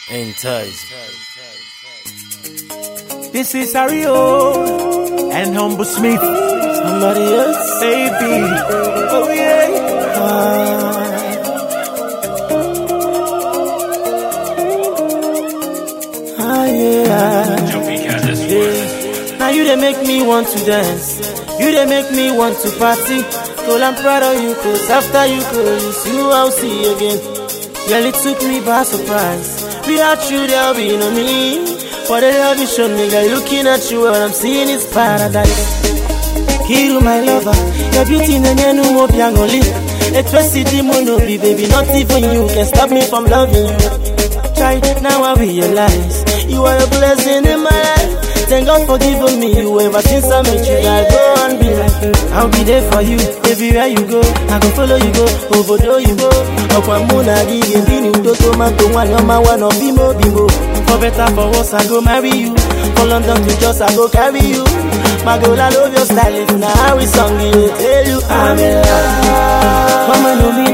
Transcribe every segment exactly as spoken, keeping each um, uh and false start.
Enticed. This is Ario and Humble Smith. Somebody else, baby. Oh yeah. Ah. Ah, yeah. yeah. Now you they make me want to dance. You they make me want to party. Girl, I'm proud of you, cause after you go, it's you I'll see again. Girl, it took me by surprise. Without you, there'll be no me. For the love you showed me, girl, looking at you, what I'm seeing is paradise. Kiru, my lover, your beauty na nyenu mo biangoli. Etwesi di monobi, baby, not even you can stop me from loving you. Try, now I realize you are a blessing in my life. Thank God for giving me you. Ever since I met you, I go and be like you. I'll be there for you, everywhere you go. I go follow you go, over there you go. Okwamuna gi bini udoto manto one on my one of bimo bimo. For better for worse, I go marry you. For London to just I go carry you. My girl, I love your style. It's now how we song you. Tell you I'm in love. Come and know me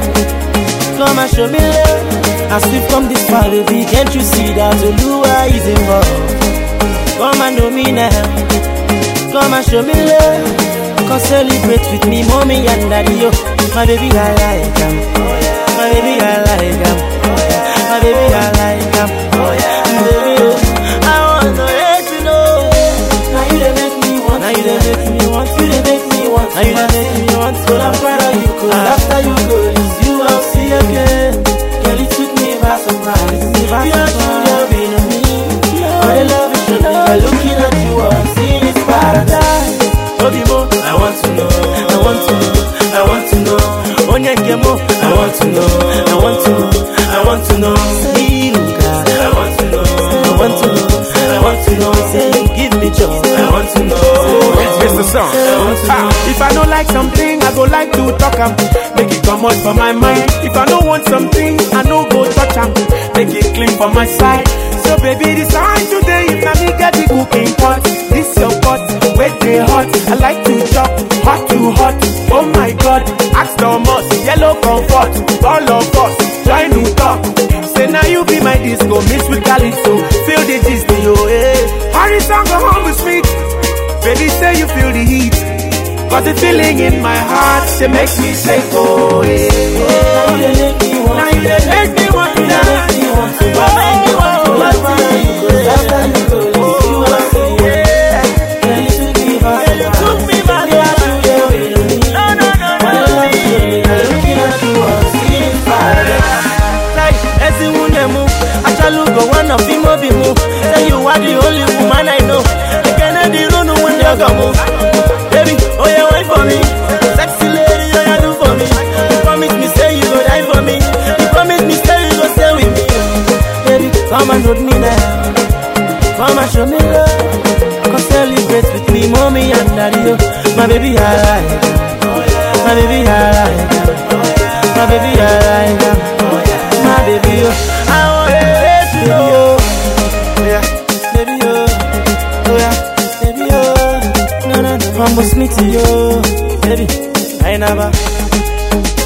now. Come and show me love. As we come this far, baby, can't you see that Oluwa is involved? Come and know me now. Come and show me love. Come celebrate with me, mommy and daddy, yo. My baby, I like him. My baby, I like him. My baby, I like him. Baby, oh, I want to let you know. Now you they make me want. Now you they make me want. You they make me want. Now you they make me want. So I'm proud of you, cause after you go, it's you I'll see again. Girl, it took me by surprise. You don't should be no me. All the love you show me, I'm looking at you, I'm seeing it's paradise. Obimo, I want to know, I want to know, I want to know. Onyekemo, I want to know, I want to know, I want to know. Iluka, I want to know, I want to know, I want to know. Say you give me joy, I want to know. It's the song. Ah, if I don't like something, I go like to talk am. Make it come out for my mind. If I don't want something, I no go touch am. Make it clean for my side. So baby, decide today if na me get the cooking pot. This your pot, where they hot. I like to chop, hot to hot. Oh my God, ask Thomas, yellow comfort. All of us, trying to talk. Say now you be my disco, mix with Calypso. Feel the gist, yo, eh. Harry song go home with sweet. Baby, say you feel the heat. Cause the feeling in my heart, they make me say, oh, yeah. Now you they make me want. Now you they make me want to make me want to make me want to love you. Cause after you go, it's you I'll see again. Girl, you took me by surprise. You took me by surprise. No, no, no, no. All the love you showed me, girl, looking at you, I'm seeing paradise. Like, as you want to move, I shall look go one of them be move. Say you are the only woman I know. I cannot do no when you go move. Baby, oh yeah, wait for me. Sexy lady, oh yeah, do for me. You promise me, say you go die for me. You promise me, say you go stay with me. Baby, come and hold me now. Come and show me love. Come celebrate with me, mommy and daddy, yo. My baby, I like her. My baby, I like her. My baby, I like her. My baby, yo. I want to let you know. Yeah, baby, yo. Oh yeah, baby, yo. No, no, no. Humble Smith, yo. Baby, I never.